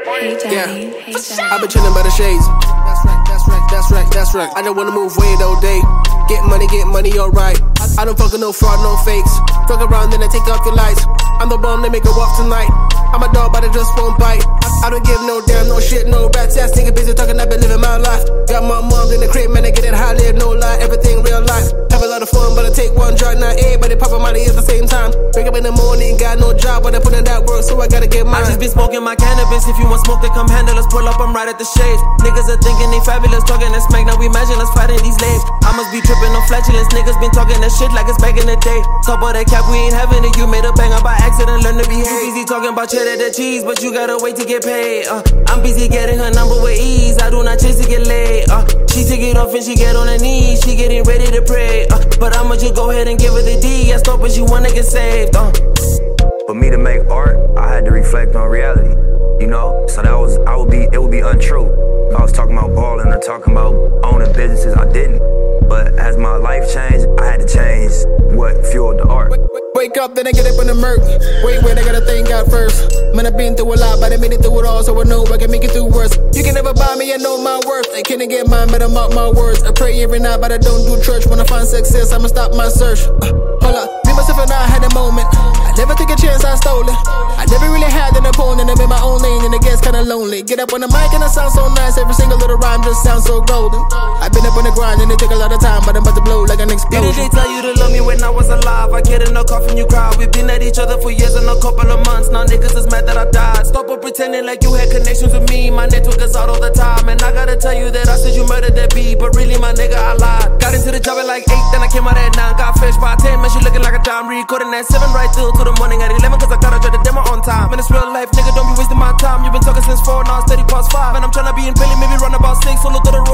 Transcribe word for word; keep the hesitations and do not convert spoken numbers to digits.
Hey Daddy, Yeah, hey Daddy. I've been chillin' by the shades. That's right, that's right, that's right, that's right. I don't wanna move weight all day. Get money, get money, alright. I don't fuck with no fraud, no fakes. Fuck around, then I take off your lights. I'm the bomb, they make it walk tonight. I'm a dog, but I just won't bite. I don't give no damn, no shit, no rats. Ass nigga busy talking, I've been living my life. Got my mom in the crib, man, I get it high, live no lie, everything real life. Have a lot of fun, but I take one drug, not everybody poppin' money at the same time. Wake up in the morning, got no job, but I put in that work, so I gotta get mine. I just be smoking my cannabis. If you want smoke, then come handle us. Pull up, I'm right at the shades. Niggas are thinking they fabulous, talking that smack. Now we imagine us fighting these lanes. I must be tripping on flatulence. Niggas been talking that shit like it's back in the day. Top of that cap, we ain't having it. You made a banger by accident, learn to behave. You busy talking about cheddar the cheese, but you gotta wait to get paid. Uh, I'm busy getting her number with ease. I do not chase to get laid. Uh, she take it off and she get on her knees. She getting ready to pray. Uh, but I'ma just go ahead and give her the D. I stop, but she wanna get saved. Uh. For me to make art, I had to reflect on reality. You know, so that was, I would be, it would be untrue. If I was talking about balling or talking about owning businesses, I didn't. But as my life changed, I had to change what fueled the art. Wake up, then I get up in the murk. Wait, wait, I gotta thank God first. Man, I've been through a lot, but I made it through it all, so I know I can make it through worse. You can never buy me, I know my worth. I can't get mine, but I mark my words. I pray every night, but I don't do church. When I find success, I'ma stop my search. Uh, hold up, me, myself, and I had a moment. I never took a chance, I stole it. I never really had an opponent. I'm in my own lane, and it gets kinda lonely. Get up on the mic, and it sounds so nice. Every single little rhyme just sounds so golden. I've been up on the grind, and it took a lot of time, but I'm about to blow like an explosion. Didn't they tell you to love me when I was alive? I get in a coffin, you cry. We've been at each other for years and a couple of months. Now niggas is mad that I died. Stop up pretending like you had connections with me. My network is out all the time, and I gotta tell you that I said you murdered that beat, but really my nigga I lied. Got into the job at like eight, then I came out at nine. Got fresh by ten, man, she looking like a dime. Recording at seven right till to the morning at eleven, cause I gotta try the demo on time. Man, it's real life, nigga, don't be wasting my time. You been talking since four, now it's steady past five, and I'm tryna be in Philly, maybe run about six. So look at the road